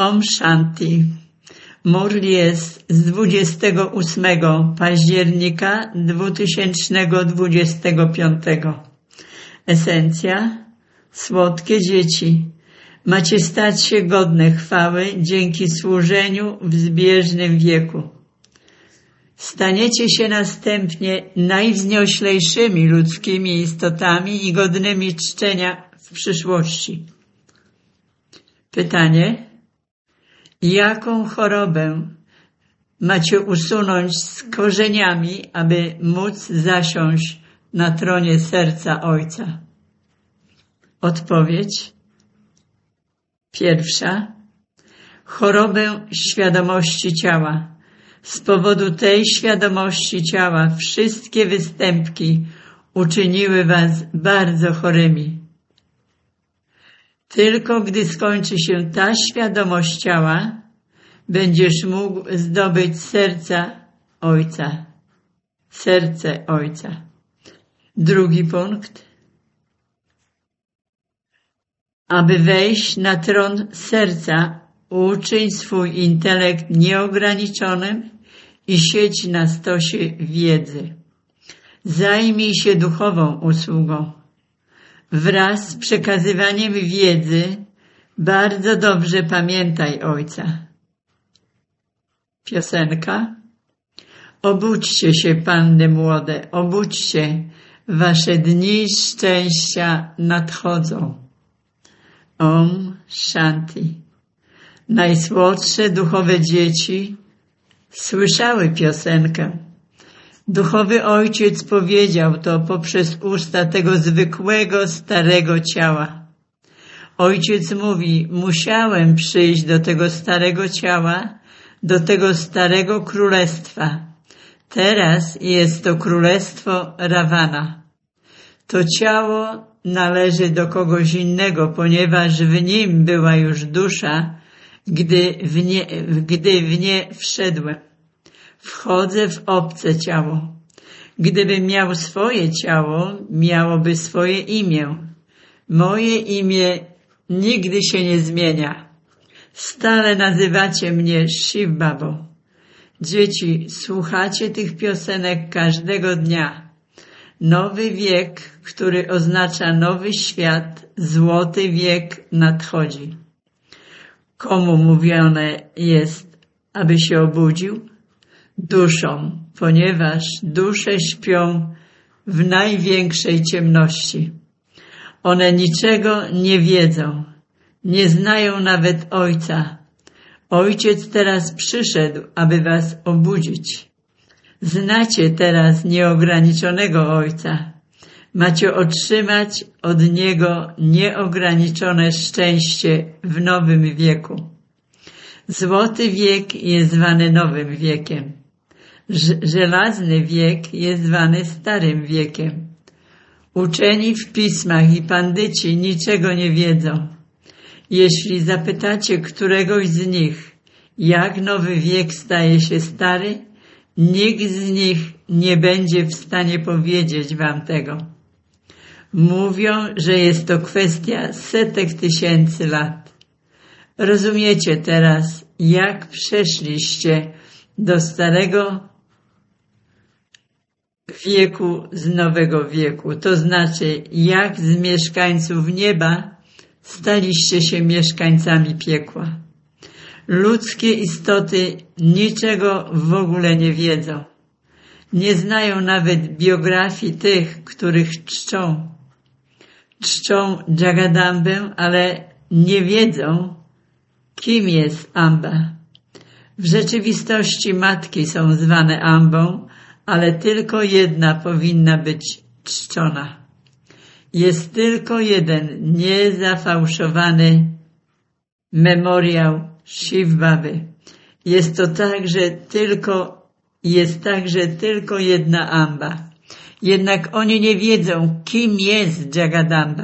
Om Shanti. Murli jest z 28 października 2025. Esencja. Słodkie dzieci, macie stać się godne chwały dzięki służeniu w zbieżnym wieku. Staniecie się następnie najwznioślejszymi ludzkimi istotami i godnymi czczenia w przyszłości. Pytanie: jaką chorobę macie usunąć z korzeniami, aby móc zasiąść na tronie serca Ojca? Odpowiedź. Pierwsza. Chorobę świadomości ciała. Z powodu tej świadomości ciała wszystkie występki uczyniły was bardzo chorymi. Tylko gdy skończy się ta świadomość ciała, będziesz mógł zdobyć serca Ojca. Serce Ojca. Drugi punkt. Aby wejść na tron serca, uczyń swój intelekt nieograniczonym i siedź na stosie wiedzy. Zajmij się duchową usługą. Wraz z przekazywaniem wiedzy bardzo dobrze pamiętaj Ojca. Piosenka. Obudźcie się, panny młode, obudźcie, wasze dni szczęścia nadchodzą. Om Shanti. Najsłodsze duchowe dzieci słyszały piosenkę. Duchowy Ojciec powiedział to poprzez usta tego zwykłego, starego ciała. Ojciec mówi, musiałem przyjść do tego starego ciała, do tego starego królestwa. Teraz jest to królestwo Ravana. To ciało należy do kogoś innego, ponieważ w nim była już dusza, gdy w nie wszedłem. Wchodzę w obce ciało. Gdybym miał swoje ciało, miałoby swoje imię. Moje imię nigdy się nie zmienia. Stale nazywacie mnie Shiv Babo. Dzieci, słuchacie tych piosenek każdego dnia. Nowy wiek, który oznacza nowy świat, złoty wiek nadchodzi. Komu mówione jest, aby się obudził? Duszom, ponieważ dusze śpią w największej ciemności. One niczego nie wiedzą, nie znają nawet Ojca. Ojciec teraz przyszedł, aby was obudzić. Znacie teraz nieograniczonego Ojca. Macie otrzymać od Niego nieograniczone szczęście w nowym wieku. Złoty wiek jest zwany nowym wiekiem. Żelazny wiek jest zwany starym wiekiem. Uczeni w pismach i pandyci niczego nie wiedzą. Jeśli zapytacie któregoś z nich, jak nowy wiek staje się stary, nikt z nich nie będzie w stanie powiedzieć wam tego. Mówią, że jest to kwestia setek tysięcy lat. Rozumiecie teraz, jak przeszliście do starego wieku z nowego wieku. To znaczy, jak z mieszkańców nieba staliście się mieszkańcami piekła. Ludzkie istoty niczego w ogóle nie wiedzą. Nie znają nawet biografii tych, których czczą. Czczą Jagadambę, ale nie wiedzą, kim jest Amba. W rzeczywistości matki są zwane Ambą, ale tylko jedna powinna być czczona. Jest tylko jeden niezafałszowany memoriał Shiv Baby. Jest także tylko jedna Amba. Jednak oni nie wiedzą, kim jest Jagadamba.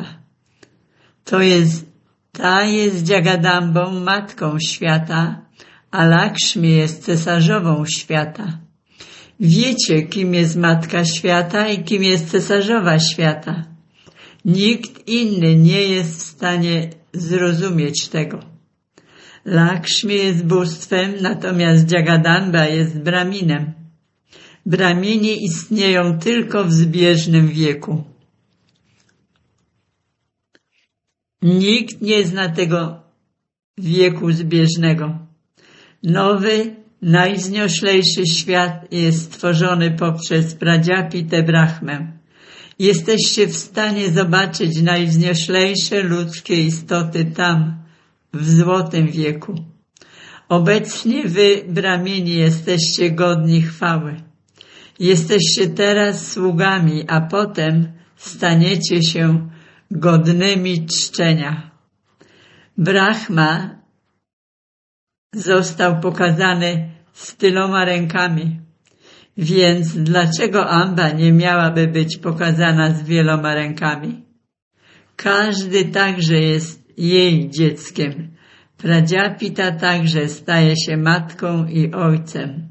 Ta jest Jagadambą, matką świata, a Lakshmi jest cesarzową świata. Wiecie, kim jest matka świata i kim jest cesarzowa świata. Nikt inny nie jest w stanie zrozumieć tego. Lakshmi jest bóstwem, natomiast Jagadamba jest Brahminem. Brahmini istnieją tylko w zbieżnym wieku. Nikt nie zna tego wieku zbieżnego. Nowy, najwznioślejszy świat jest stworzony poprzez Pradziapitę Brahmę. Jesteście w stanie zobaczyć najwznioślejsze ludzkie istoty tam, w złotym wieku. Obecnie wy, Brahmini, jesteście godni chwały. Jesteście teraz sługami, a potem staniecie się godnymi czczenia. Brahma został pokazany z tyloma rękami, więc dlaczego Amba nie miałaby być pokazana z wieloma rękami? Każdy także jest jej dzieckiem. Pradziapita także staje się matką i ojcem.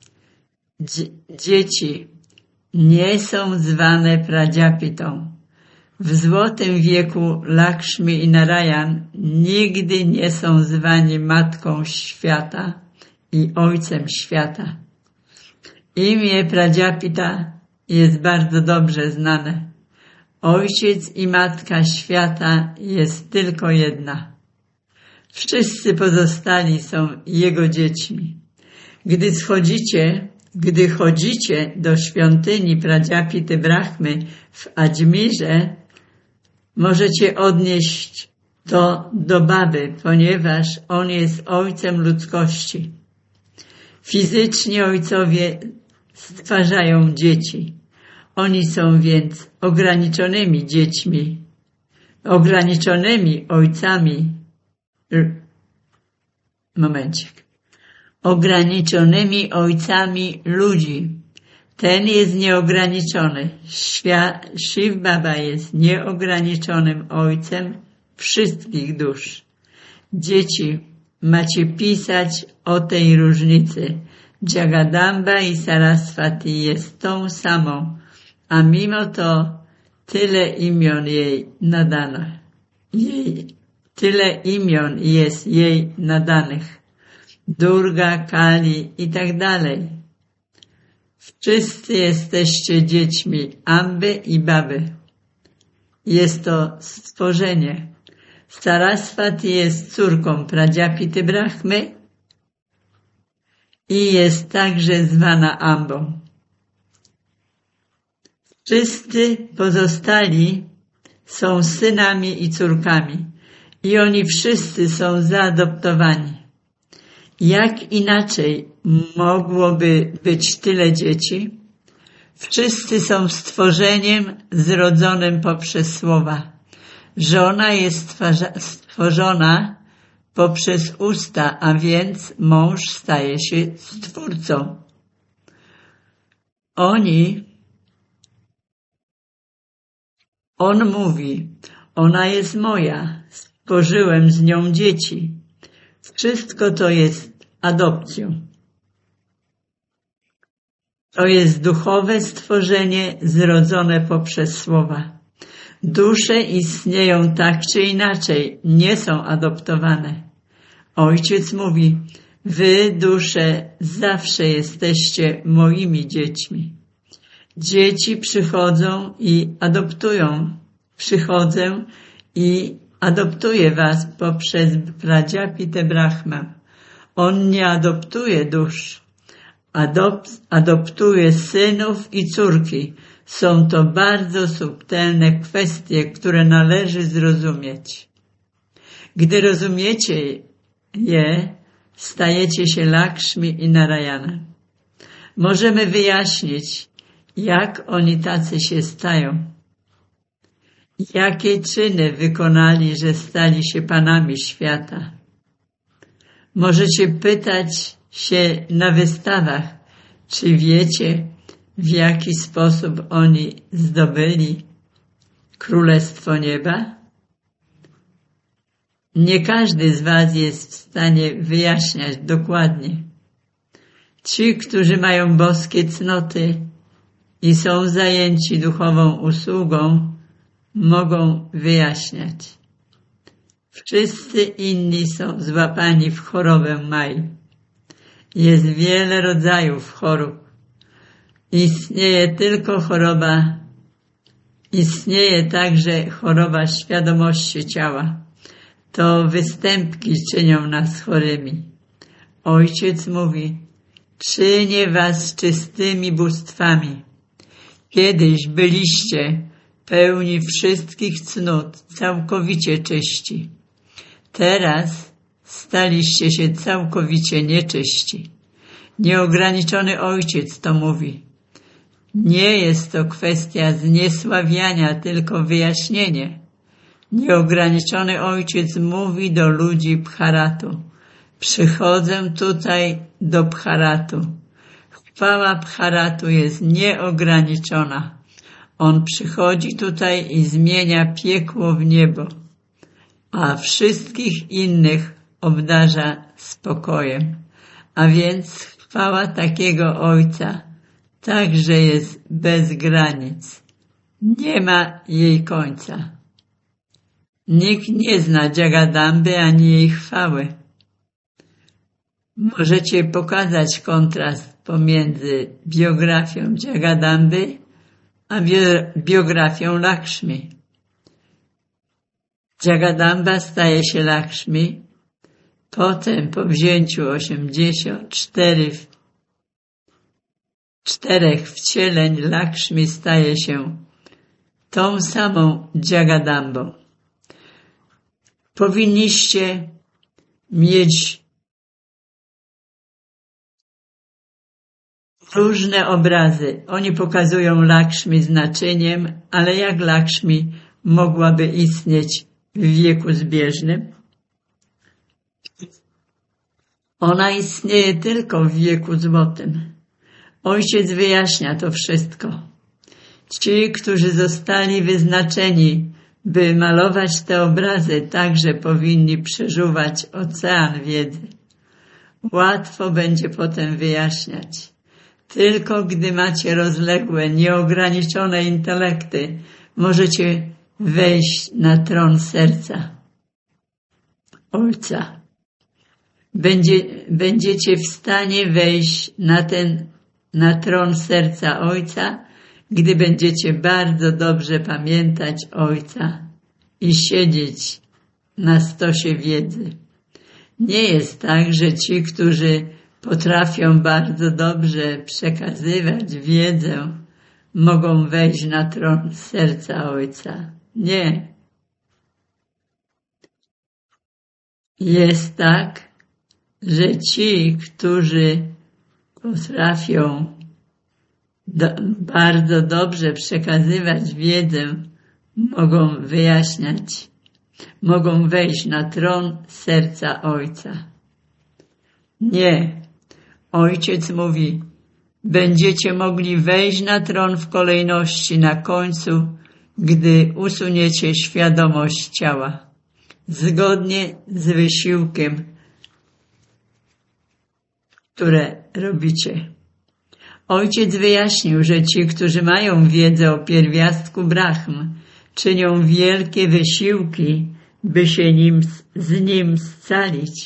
Dzieci nie są zwane Pradziapitą. W złotym wieku Lakshmi i Narayan nigdy nie są zwani matką świata i ojcem świata. Imię Pradziapita jest bardzo dobrze znane. Ojciec i matka świata jest tylko jedna. Wszyscy pozostali są jego dziećmi. Gdy chodzicie do świątyni Pradziapity Brahmy w Adżmirze, możecie odnieść to do Baby, ponieważ on jest ojcem ludzkości. Fizycznie ojcowie stwarzają dzieci. Oni są więc ograniczonymi dziećmi, ograniczonymi ojcami. Ograniczonymi ojcami ludzi. Ten jest nieograniczony. Shiv Baba jest nieograniczonym ojcem wszystkich dusz. Dzieci, macie pisać o tej różnicy. Jagadamba i Saraswati jest tą samą, a mimo to tyle imion jej nadano. Tyle imion jest jej nadanych. Durga, Kali i tak dalej. Wszyscy jesteście dziećmi Amby i Baby. Jest to stworzenie. Saraswati jest córką Pradziapity Brahmy i jest także zwana Ambą. Wszyscy pozostali są synami i córkami i oni wszyscy są zaadoptowani. Jak inaczej mogłoby być tyle dzieci? Wszyscy są stworzeniem zrodzonym poprzez słowa. Żona jest stworzona poprzez usta, a więc mąż staje się stwórcą. On mówi, ona jest moja, stworzyłem z nią dzieci. Wszystko to jest adopcją. To jest duchowe stworzenie zrodzone poprzez słowa. Dusze istnieją tak czy inaczej, nie są adoptowane. Ojciec mówi, wy dusze zawsze jesteście moimi dziećmi. Dzieci przychodzą i adoptują. Przychodzę i adoptuję was poprzez Pradziapitę Brahmę. On nie adoptuje dusz. Adoptuje synów i córki. Są to bardzo subtelne kwestie, które należy zrozumieć. Gdy rozumiecie je, stajecie się Lakshmi i Narayana. Możemy wyjaśnić, jak oni tacy się stają. Jakie czyny wykonali, że stali się panami świata. Możecie pytać się na wystawach, czy wiecie, w jaki sposób oni zdobyli Królestwo Nieba? Nie każdy z was jest w stanie wyjaśniać dokładnie. Ci, którzy mają boskie cnoty i są zajęci duchową usługą, mogą wyjaśniać. Wszyscy inni są złapani w chorobę Maj. Jest wiele rodzajów chorób. Istnieje także choroba świadomości ciała. To występki czynią nas chorymi. Ojciec mówi: czynię was czystymi bóstwami. Kiedyś byliście pełni wszystkich cnót, całkowicie czyści. Teraz staliście się całkowicie nieczyści. Nieograniczony Ojciec to mówi. Nie jest to kwestia zniesławiania, tylko wyjaśnienie. Nieograniczony Ojciec mówi do ludzi Bharatu. Przychodzę tutaj do Bharatu. Chwała Bharatu jest nieograniczona. On przychodzi tutaj i zmienia piekło w niebo, a wszystkich innych obdarza spokojem. A więc chwała takiego Ojca także jest bez granic. Nie ma jej końca. Nikt nie zna Jagadamby ani jej chwały. Możecie pokazać kontrast pomiędzy biografią Jagadamby a biografią Lakshmi. Jagadamba staje się Lakshmi, potem po wzięciu 84 wcieleń Lakshmi staje się tą samą Jagadambą. Powinniście mieć różne obrazy. Oni pokazują Lakshmi z naczyniem, ale jak Lakshmi mogłaby istnieć w wieku zbieżnym? Ona istnieje tylko w wieku złotym. Ojciec wyjaśnia to wszystko. Ci, którzy zostali wyznaczeni, by malować te obrazy, także powinni przeżuwać ocean wiedzy. Łatwo będzie potem wyjaśniać. Tylko gdy macie rozległe, nieograniczone intelekty, możecie wejść na tron serca Ojca. Będziecie w stanie wejść na tron serca Ojca, gdy będziecie bardzo dobrze pamiętać Ojca i siedzieć na stosie wiedzy. Nie jest tak, że ci, którzy potrafią bardzo dobrze przekazywać wiedzę, mogą wejść na tron serca Ojca. Nie. Jest tak, że ci, którzy potrafią bardzo dobrze przekazywać wiedzę, mogą wyjaśniać, mogą wejść na tron serca Ojca. Nie. Ojciec mówi, będziecie mogli wejść na tron w kolejności na końcu, gdy usuniecie świadomość ciała, zgodnie z wysiłkiem, które robicie. Ojciec wyjaśnił, że ci, którzy mają wiedzę o pierwiastku Brahm, czynią wielkie wysiłki, by się z nim scalić.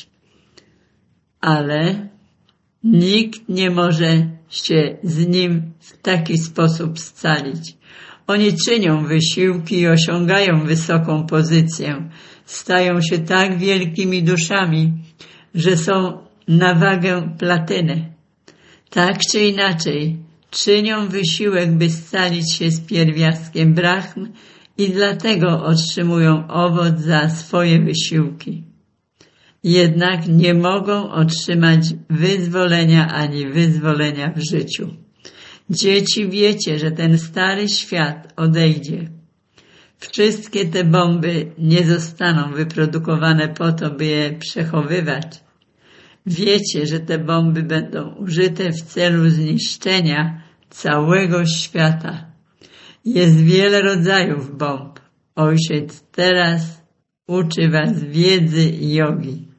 Ale nikt nie może się z nim w taki sposób scalić. Oni czynią wysiłki i osiągają wysoką pozycję. Stają się tak wielkimi duszami, że są na wagę platyny. Tak czy inaczej, czynią wysiłek, by scalić się z pierwiastkiem Brahm i dlatego otrzymują owoc za swoje wysiłki. Jednak nie mogą otrzymać wyzwolenia ani wyzwolenia w życiu. Dzieci, wiecie, że ten stary świat odejdzie. Wszystkie te bomby nie zostaną wyprodukowane po to, by je przechowywać. Wiecie, że te bomby będą użyte w celu zniszczenia całego świata. Jest wiele rodzajów bomb. Ojciec teraz uczy was wiedzy i jogi.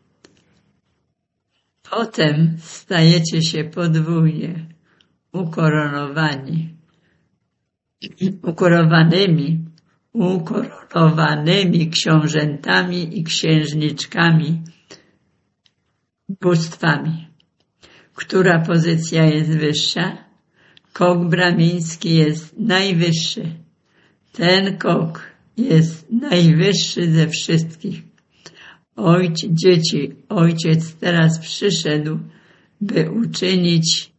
Potem stajecie się podwójnie ukoronowanymi. ukoronowanymi książętami i księżniczkami, bóstwami. Która pozycja jest wyższa? Kok brahmiński jest najwyższy. Ten kok jest najwyższy ze wszystkich. Ojciec teraz przyszedł, by uczynić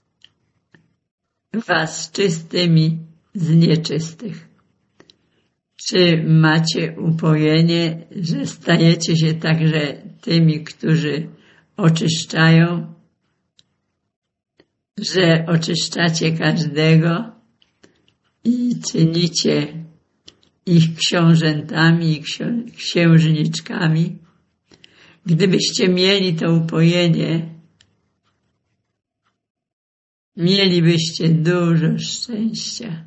was czystymi z nieczystych. Czy macie upojenie, że stajecie się także tymi, którzy oczyszczają, że oczyszczacie każdego i czynicie ich książętami i księżniczkami? Gdybyście mieli to upojenie, mielibyście dużo szczęścia.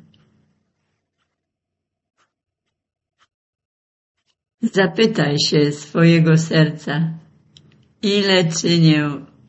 Zapytaj się swojego serca, ile czynię,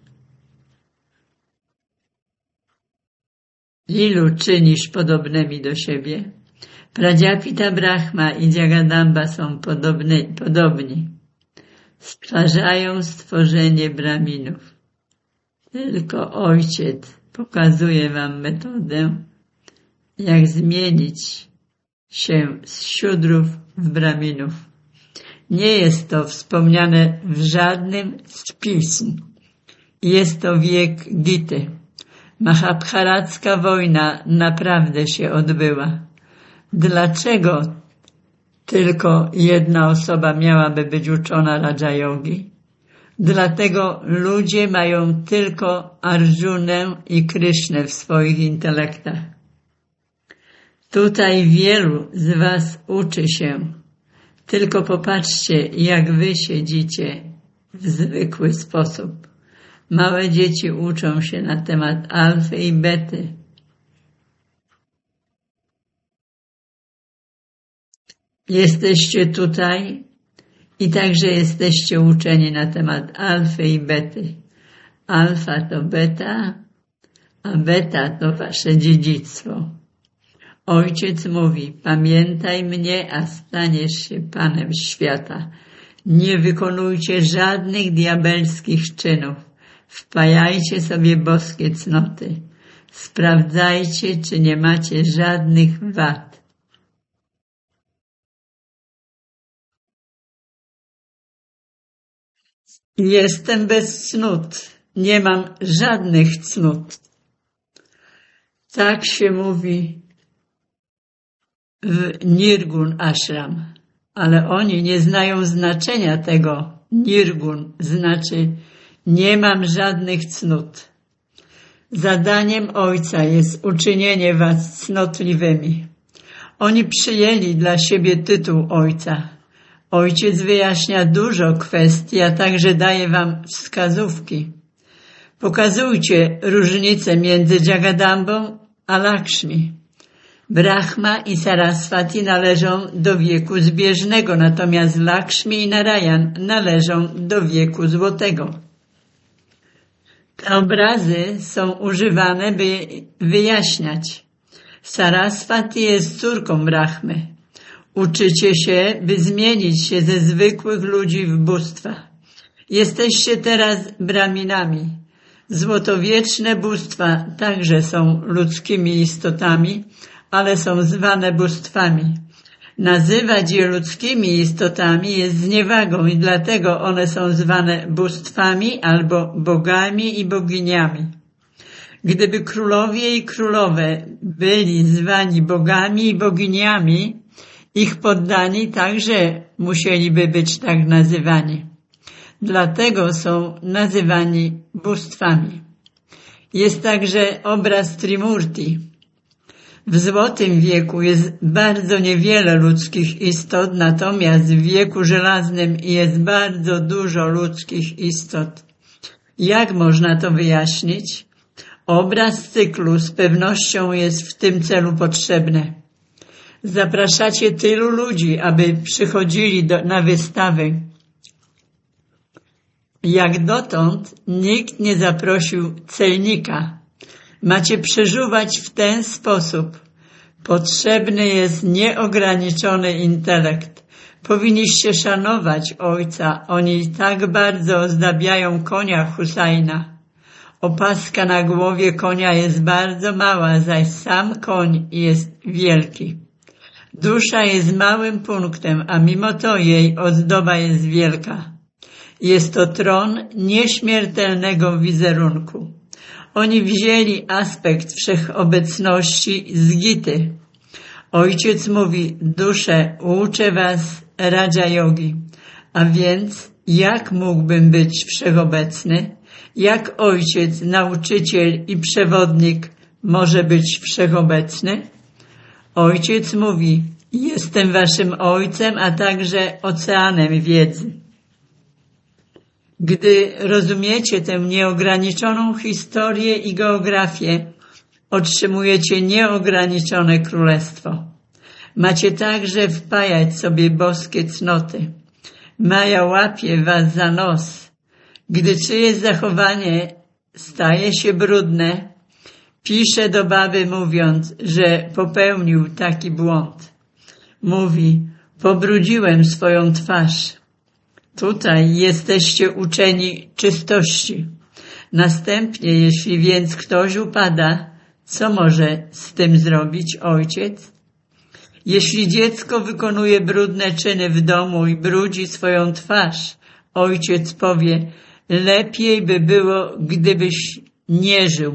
ilu czynisz podobnymi do siebie? Pradziapita Brahma i Jagadamba są podobni. Stwarzają stworzenie Brahminów. Tylko Ojciec pokazuje wam metodę, jak zmienić się z Siudrów w Brahminów. Nie jest to wspomniane w żadnym z pism. Jest to wiek Gity. Mahabharacka wojna naprawdę się odbyła. Dlaczego tylko jedna osoba miałaby być uczona Raja Yogi? Dlatego ludzie mają tylko Arjunę i Krysznę w swoich intelektach. Tutaj wielu z was uczy się. Tylko popatrzcie, jak wy siedzicie w zwykły sposób. Małe dzieci uczą się na temat alfy i bety. Jesteście tutaj i także jesteście uczeni na temat alfy i bety. Alfa to beta, a beta to wasze dziedzictwo. Ojciec mówi, pamiętaj mnie, a staniesz się Panem świata. Nie wykonujcie żadnych diabelskich czynów. Wpajajcie sobie boskie cnoty. Sprawdzajcie, czy nie macie żadnych wad. Jestem bez cnót. Nie mam żadnych cnót. Tak się mówi w Nirgun Ashram, ale oni nie znają znaczenia tego. Nirgun znaczy nie mam żadnych cnót. Zadaniem Ojca jest uczynienie was cnotliwymi. Oni przyjęli dla siebie tytuł Ojca. Ojciec wyjaśnia dużo kwestii, a także daje wam wskazówki. Pokazujcie różnicę między Jagadambą a Lakshmi. Brahma i Saraswati należą do wieku zbieżnego, natomiast Lakshmi i Narayan należą do wieku złotego. Te obrazy są używane, by wyjaśniać. Saraswati jest córką Brahmy. Uczycie się, by zmienić się ze zwykłych ludzi w bóstwa. Jesteście teraz Brahminami. Złotowieczne bóstwa także są ludzkimi istotami, ale są zwane bóstwami. Nazywać je ludzkimi istotami jest zniewagą i dlatego one są zwane bóstwami albo bogami i boginiami. Gdyby królowie i królowe byli zwani bogami i boginiami, ich poddani także musieliby być tak nazywani. Dlatego są nazywani bóstwami. Jest także obraz Trimurti. W złotym wieku jest bardzo niewiele ludzkich istot, natomiast w wieku żelaznym jest bardzo dużo ludzkich istot. Jak można to wyjaśnić? Obraz cyklu z pewnością jest w tym celu potrzebny. Zapraszacie tylu ludzi, aby przychodzili na wystawy. Jak dotąd nikt nie zaprosił celnika. Macie przeżuwać w ten sposób. Potrzebny jest nieograniczony intelekt. Powinniście szanować ojca. Oni tak bardzo ozdabiają konia Husajna. Opaska na głowie konia jest bardzo mała, zaś sam koń jest wielki. Dusza jest małym punktem, a mimo to jej ozdoba jest wielka. Jest to tron nieśmiertelnego wizerunku. Oni wzięli aspekt wszechobecności z Gity. Ojciec mówi: dusze, uczę was Raja Yogi. A więc jak mógłbym być wszechobecny? Jak ojciec, nauczyciel i przewodnik może być wszechobecny? Ojciec mówi: jestem waszym ojcem, a także oceanem wiedzy. Gdy rozumiecie tę nieograniczoną historię i geografię, otrzymujecie nieograniczone królestwo. Macie także wpajać sobie boskie cnoty. Maja łapie was za nos. Gdy czyjeś zachowanie staje się brudne, pisze do baby mówiąc, że popełnił taki błąd. Mówi: pobrudziłem swoją twarz. Tutaj jesteście uczeni czystości. Następnie, jeśli więc ktoś upada, co może z tym zrobić ojciec? Jeśli dziecko wykonuje brudne czyny w domu i brudzi swoją twarz, ojciec powie: lepiej by było, gdybyś nie żył.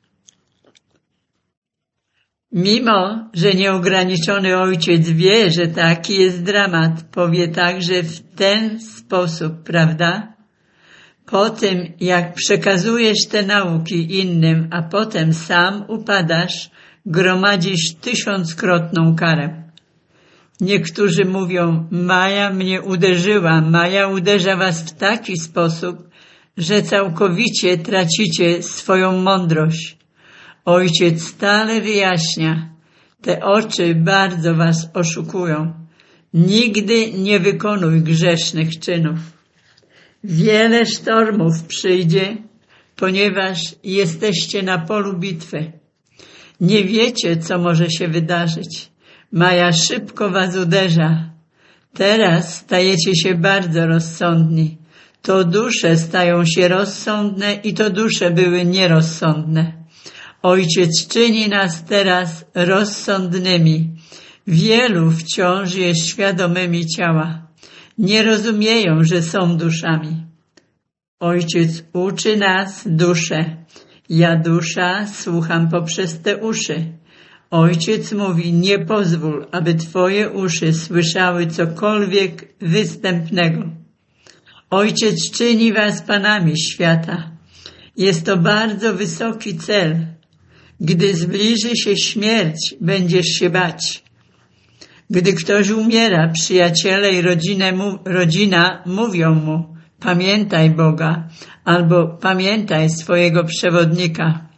Mimo że nieograniczony ojciec wie, że taki jest dramat, powie także w ten sposób, prawda? Po tym, jak przekazujesz te nauki innym, a potem sam upadasz, gromadzisz 1000-krotną karę. Niektórzy mówią: Maja mnie uderzyła, Maja uderza was w taki sposób, że całkowicie tracicie swoją mądrość. Ojciec stale wyjaśnia: te oczy bardzo was oszukują. Nigdy nie wykonuj grzesznych czynów. Wiele sztormów przyjdzie, ponieważ jesteście na polu bitwy. Nie wiecie, co może się wydarzyć. Maja szybko was uderza. Teraz stajecie się bardzo rozsądni. To dusze stają się rozsądne i to dusze były nierozsądne. Ojciec czyni nas teraz rozsądnymi. Wielu wciąż jest świadomymi ciała. Nie rozumieją, że są duszami. Ojciec uczy nas, dusze. Ja, dusza, słucham poprzez te uszy. Ojciec mówi: nie pozwól, aby twoje uszy słyszały cokolwiek występnego. Ojciec czyni was panami świata. Jest to bardzo wysoki cel. Gdy zbliży się śmierć, będziesz się bać. Gdy ktoś umiera, przyjaciele i rodzina mówią mu: pamiętaj Boga, albo pamiętaj swojego przewodnika.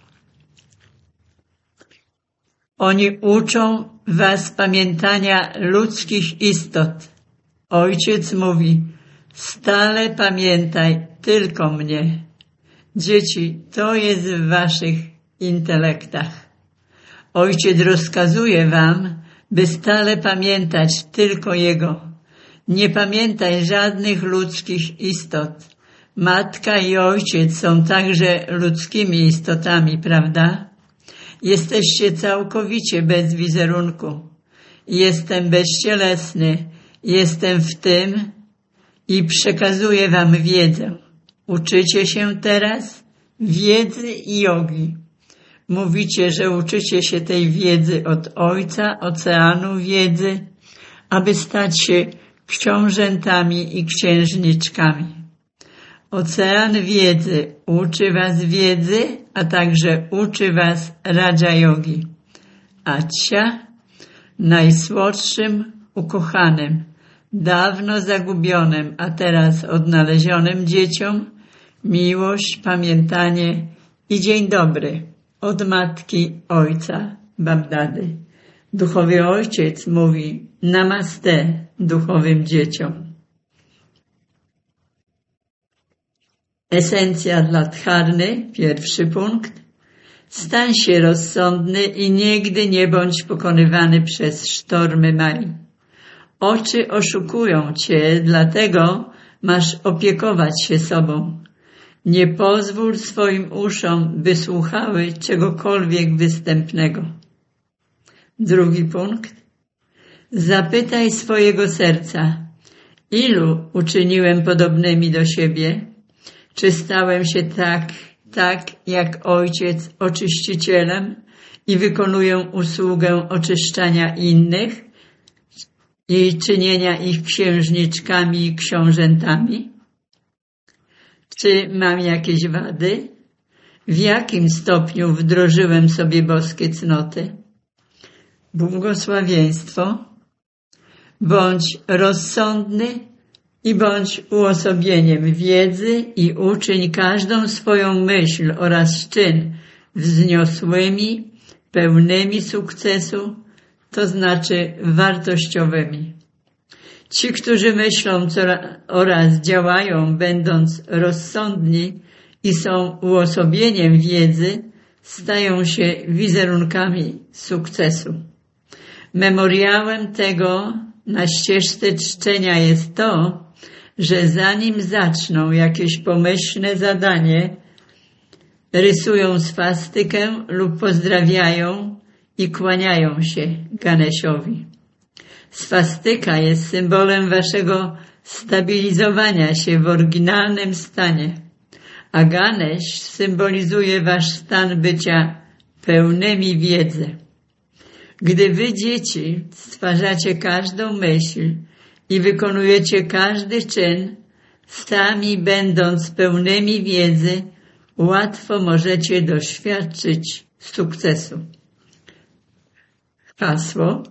Oni uczą was pamiętania ludzkich istot. Ojciec mówi: stale pamiętaj tylko mnie. Dzieci, to jest w waszych intelektach. Ojciec rozkazuje wam, by stale pamiętać tylko Jego. Nie pamiętaj żadnych ludzkich istot. Matka i ojciec są także ludzkimi istotami, prawda? Jesteście całkowicie bez wizerunku. Jestem bezcielesny, jestem w tym i przekazuję wam wiedzę. Uczycie się teraz wiedzy i jogi. Mówicie, że uczycie się tej wiedzy od Ojca, oceanu wiedzy, aby stać się książętami i księżniczkami. Ocean wiedzy uczy was wiedzy, a także uczy was Raja Yogi. Acia, najsłodszym, ukochanym, dawno zagubionym, a teraz odnalezionym dzieciom, miłość, pamiętanie i dzień dobry od matki, ojca, Babdady. Duchowy ojciec mówi namaste duchowym dzieciom. Esencja dla Dharny, pierwszy punkt. Stań się rozsądny i nigdy nie bądź pokonywany przez sztormy Mai. Oczy oszukują cię, dlatego masz opiekować się sobą. Nie pozwól swoim uszom, by słuchały czegokolwiek występnego. Drugi punkt. Zapytaj swojego serca, ilu uczyniłem podobnymi do siebie? Czy stałem się tak jak Ojciec oczyścicielem i wykonuję usługę oczyszczania innych i czynienia ich księżniczkami i książętami? Czy mam jakieś wady? W jakim stopniu wdrożyłem sobie boskie cnoty? Błogosławieństwo. Bądź rozsądny i bądź uosobieniem wiedzy i uczyń każdą swoją myśl oraz czyn wzniosłymi, pełnymi sukcesu, to znaczy wartościowymi. Ci, którzy myślą oraz działają, będąc rozsądni i są uosobieniem wiedzy, stają się wizerunkami sukcesu. Memoriałem tego na ścieżce czczenia jest to, że zanim zaczną jakieś pomyślne zadanie, rysują swastykę lub pozdrawiają i kłaniają się Ganeszowi. Swastyka jest symbolem waszego stabilizowania się w oryginalnym stanie, a Ganesh symbolizuje wasz stan bycia pełnymi wiedzy. Gdy wy, dzieci, stwarzacie każdą myśl i wykonujecie każdy czyn, sami będąc pełnymi wiedzy, łatwo możecie doświadczyć sukcesu. Hasło.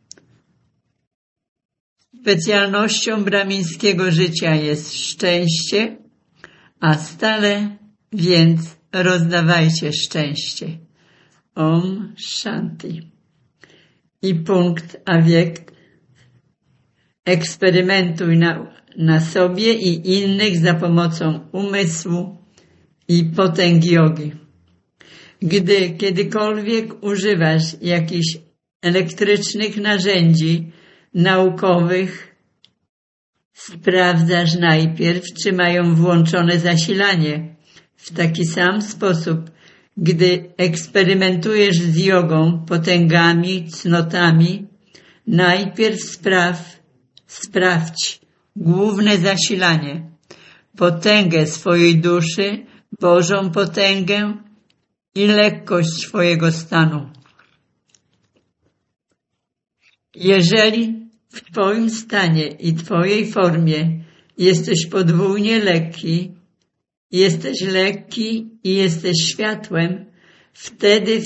Specjalnością brahmińskiego życia jest szczęście, a stale więc rozdawajcie szczęście. Om Shanti. I punkt awiekt. Eksperymentuj na sobie i innych za pomocą umysłu i potęg jogi. Gdy kiedykolwiek używasz jakichś elektrycznych narzędzi naukowych, sprawdzasz najpierw, czy mają włączone zasilanie. W taki sam sposób, gdy eksperymentujesz z jogą, potęgami, cnotami, najpierw sprawdź główne zasilanie, potęgę swojej duszy, Bożą potęgę i lekkość swojego stanu. Jeżeli w twoim stanie i twojej formie jesteś podwójnie lekki, jesteś lekki i jesteś światłem, wtedy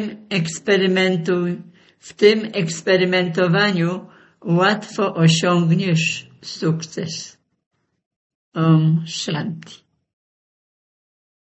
w tym eksperymentowaniu łatwo osiągniesz sukces. Om Shanti.